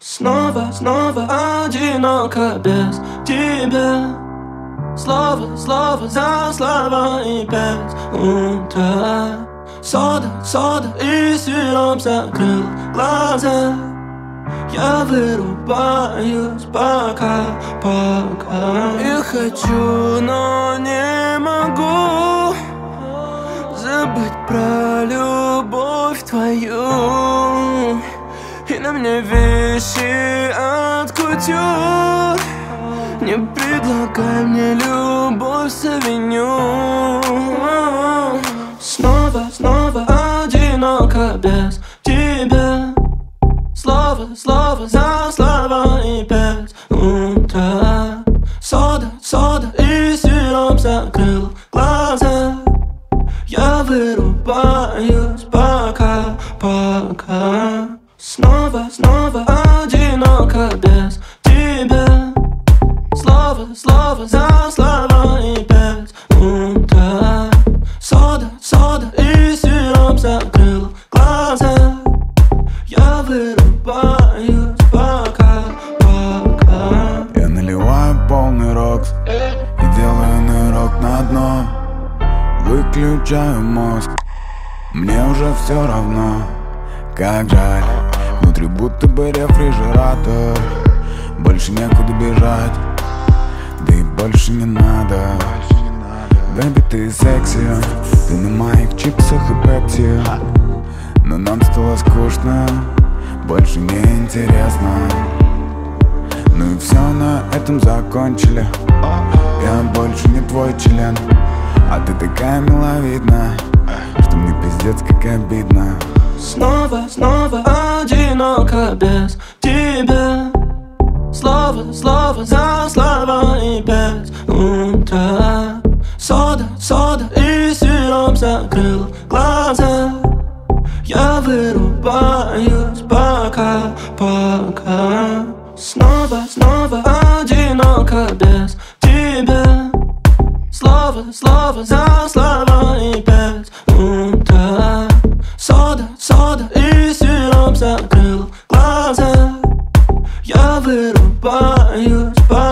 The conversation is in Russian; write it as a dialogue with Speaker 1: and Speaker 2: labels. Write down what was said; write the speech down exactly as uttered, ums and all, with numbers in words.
Speaker 1: Снова, снова одиноко без тебя. Слово, слово за слово и пять утра. Сода, сода и сироп закрыл глаза. Я вырубаюсь пока, пока. Я хочу, но не могу забыть про любовь твою. И на мне вещи от кутюр. Не предлагай мне любовь с авеню. Снова, снова одиноко без тебя. Слово, слово за слово и пять утра. Сода, сода и сироп закрыл глаза. Я вырубаюсь пока, пока. Снова, снова одиноко без тебя. Слово, слово за слово и пять утра. Сода, сода и сироп закрыл глаза. Я вырубаюсь пока, пока.
Speaker 2: Я наливаю полный рокс и делаю нырок на дно. Выключаю мозг, мне уже все равно. Как жаль, внутри будто бы рефрижератор. Больше некуда бежать, да и больше не надо. Бэби, ты секси, ты на моих чипсах и пепси. Но нам стало скучно, больше не интересно. Ну и все, на этом закончили. Я больше не твой член, а ты такая миловидная, что мне пиздец как обидно.
Speaker 1: Снова, снова одиноко без тебя. Слово, слово за слово и пять утра. Сода, сода и сироп закрыл глаза. Я вырубаюсь пока, пока. Снова, снова одиноко без тебя. Слово, слово за слово и пять утра. Сода, сода и сироп закрыл глаза. Я вырубаюсь пока.